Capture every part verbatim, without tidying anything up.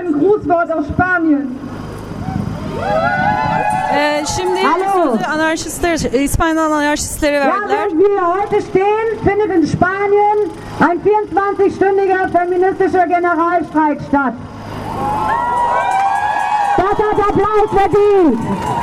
ein Grußwort aus Spanien. Ee, şimdi sözü anarşistler, İspanyol anarşistlere verdiler. Ja, wo wir heute stehen, findet in Spanien ein vierundzwanzig-stündiger feministischer Generalstreik statt. Das hat Applaus verdient.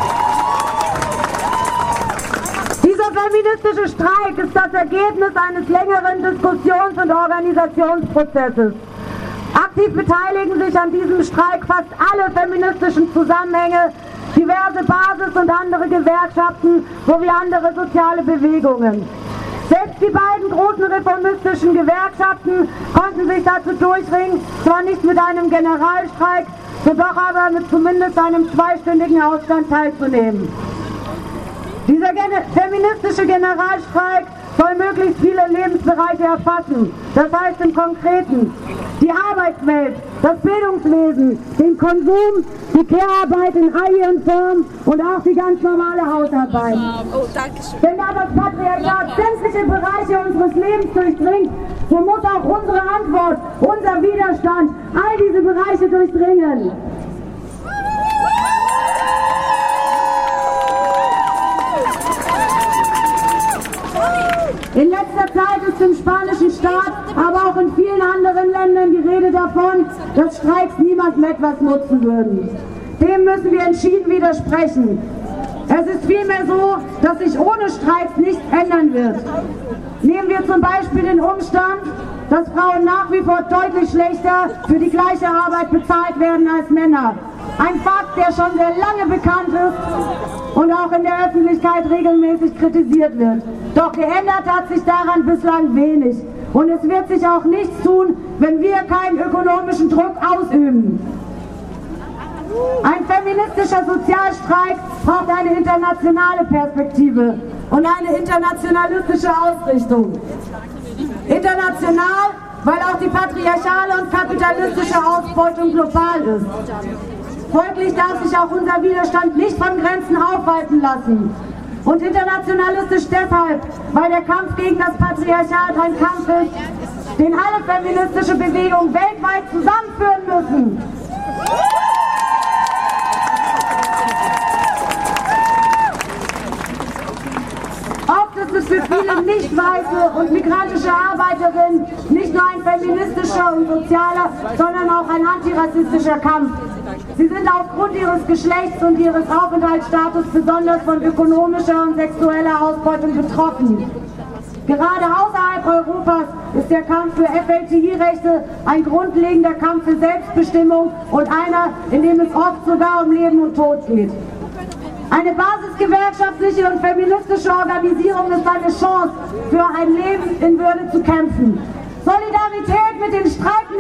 Dieser feministische Streik ist das Ergebnis eines längeren Diskussions- und Organisationsprozesses. Aktiv beteiligen sich an diesem Streik fast alle feministischen Zusammenhänge, diverse Basis- und andere Gewerkschaften sowie andere soziale Bewegungen. Selbst die beiden großen reformistischen Gewerkschaften konnten sich dazu durchringen, zwar nicht mit einem Generalstreik, so doch aber mit zumindest einem zweistündigen Aufstand teilzunehmen. Dieser Gen- feministische Generalstreik soll möglichst viele Lebensbereiche erfassen. Das heißt im Konkreten die Arbeitswelt, das Bildungswesen, den Konsum, die Care-Arbeit in all ihren Formen und auch die ganz normale Hausarbeit. Oh, danke schön. Wenn da das Patriarchat sämtliche Bereiche unseres Lebens durchdringt, so muss auch unsere Antwort, unser Widerstand all diese Bereiche durchdringen. In letzter Zeit ist im spanischen Staat, aber auch in vielen anderen Ländern die Rede davon, dass Streiks niemandem etwas nutzen würden. Dem müssen wir entschieden widersprechen. Es ist vielmehr so, dass sich ohne Streiks nichts ändern wird. Nehmen wir zum Beispiel den Umstand, dass Frauen nach wie vor deutlich schlechter für die gleiche Arbeit bezahlt werden als Männer. Ein Fakt, der schon sehr lange bekannt ist und auch in der Öffentlichkeit regelmäßig kritisiert wird. Doch geändert hat sich daran bislang wenig. Und es wird sich auch nichts tun, wenn wir keinen ökonomischen Druck ausüben. Ein feministischer Sozialstreik braucht eine internationale Perspektive und eine internationalistische Ausrichtung. International, weil auch die patriarchale und kapitalistische Ausbeutung global ist. Folglich darf sich auch unser Widerstand nicht von Grenzen aufhalten lassen. Und internationalistisch deshalb, weil der Kampf gegen das Patriarchat ein Kampf ist, den alle feministische Bewegungen weltweit zusammenführen müssen. Oft ist es für viele nicht weiße und migrantische Arbeiterinnen nicht nur ein feministischer und sozialer, sondern auch ein antirassistischer Kampf. Sie sind aufgrund ihres Geschlechts und ihres Aufenthaltsstatus besonders von ökonomischer und sexueller Ausbeutung betroffen. Gerade außerhalb Europas ist der Kampf für F L G I-Rechte ein grundlegender Kampf für Selbstbestimmung und einer, in dem es oft sogar um Leben und Tod geht. Eine basisgewerkschaftliche und feministische Organisierung ist eine Chance, für ein Leben in Würde zu kämpfen. Solidarität mit den Streikenden